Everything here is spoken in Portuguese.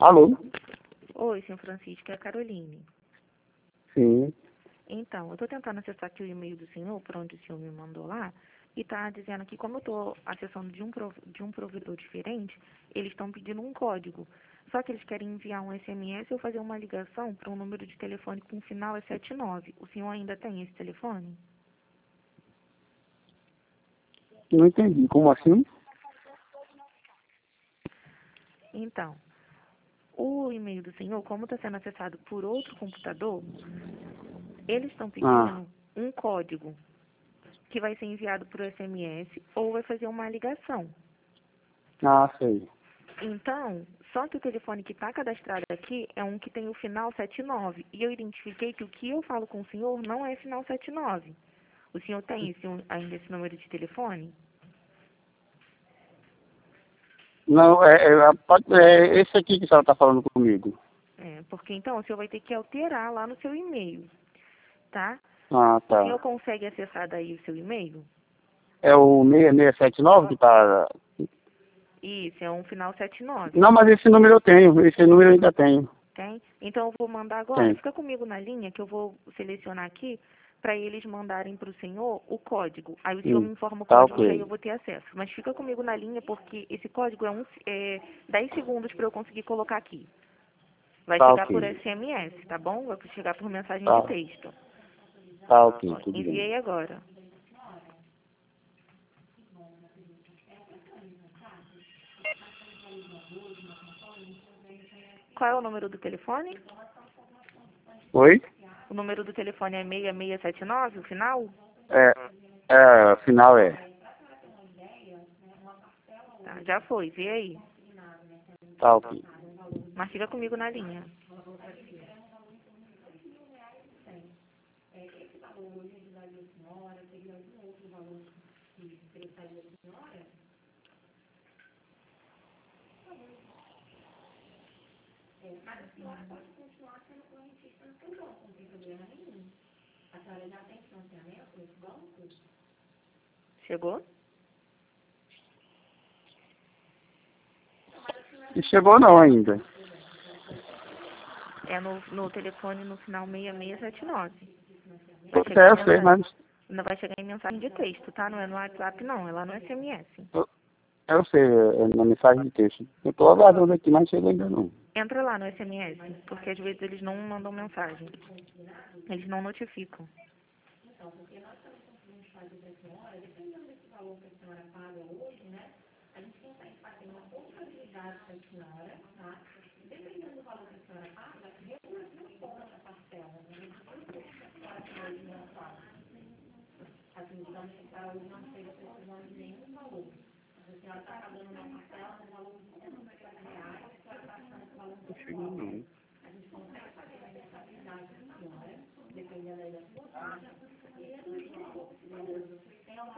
Alô? Oi, senhor Francisco, é a Caroline. Sim. Então, eu estou tentando acessar aqui o e-mail do senhor, por onde o senhor me mandou lá, e está dizendo que como eu estou acessando de um provedor diferente, eles estão pedindo um código. Só que eles querem enviar um SMS ou fazer uma ligação para um número de telefone com o final é 79. O senhor ainda tem esse telefone? Não entendi. Como assim? Então, o e-mail do senhor, como está sendo acessado por outro computador, eles estão Ah, pedindo um código que vai ser enviado por SMS ou vai fazer uma ligação. sei. Então, só que o telefone que está cadastrado aqui é um que tem o final 79. E eu identifiquei que o que eu falo com o senhor não é final 79. O senhor tem ainda esse número de telefone? Não, esse aqui que a senhora está falando comigo. É, porque então o senhor vai ter que alterar lá no seu e-mail, tá? Ah, O senhor tá. consegue acessar daí o seu e-mail? É o 6679 que está... Isso, é um final 79. Não, mas esse número eu tenho. Esse número eu ainda tenho. Tem? Então eu vou mandar agora. Tem. Fica comigo na linha que eu vou selecionar aqui para eles mandarem para o senhor o código. Aí o senhor me Sim. informa o Tá código que aí eu ok. vou ter acesso. Mas fica comigo na linha porque esse código é 10 segundos para eu conseguir colocar aqui. Vai Tá chegar por ok. SMS, tá bom? Vai chegar por mensagem de Tá. texto. Tá ok, Ó, tudo bem. enviei agora. Qual é o número do telefone? Oi? O número do telefone é 6679, o final? É, afinal é. Tá, já foi, vê aí. Tá ok. Mas fica comigo na linha. Chegou? E chegou não ainda. É no telefone no final 6679. Vai Eu chegar em sei, mensagem. mas... Ainda vai chegar em mensagem de texto, tá? Não é no WhatsApp, não. É lá no SMS. Eu sei, é na mensagem de texto. Eu tô aguardando aqui, mas chega ainda não. Entra lá no SMS, porque às vezes eles não mandam mensagem. Eles não notificam. Não chegou não.